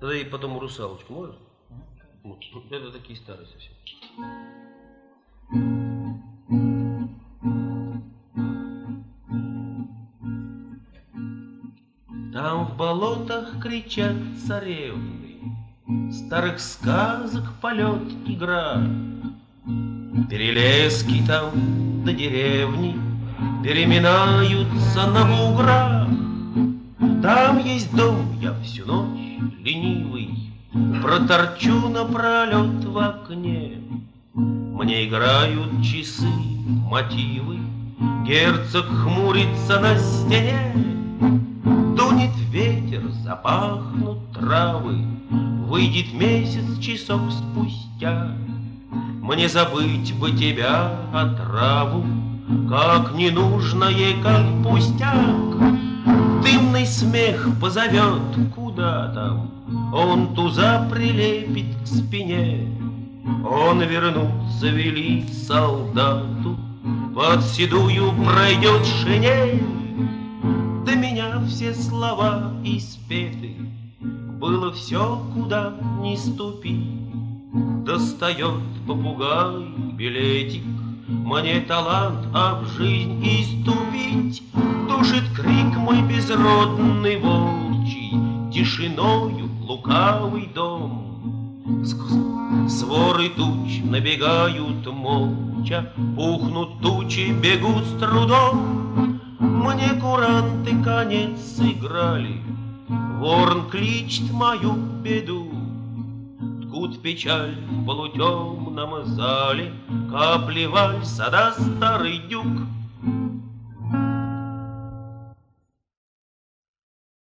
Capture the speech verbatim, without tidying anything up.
Тогда и потом русалочку можно? Вот. Это такие старые совсем. Там в болотах кричат царевны, старых сказок полет игра. Перелески там до деревни переминаются на буграх. Там есть дом, я всю ночь ленивый проторчу напролет в окне. Мне играют часы, мотивы, герцог хмурится на стене. Дунет ветер, запахнут травы, выйдет месяц часок спустя. Мне забыть бы тебя, отраву, как не нужно ей, как пустяк. Дымный смех позовет куда там, он туза прилепит к спине. Он вернуться велит солдату, под седую пройдет шинель. До меня все слова испеты, было все, куда ни ступи. Достает попугай билетик, мне талант об жизнь иступить. Душит крик мой безродный волчий, тишиною лукавый дом. Своры туч набегают молча, пухнут тучи, бегут с трудом. Мне куранты конец сыграли, ворон кличет мою беду. Ткут печаль в полутемном зале, капли вальса да старый дюк.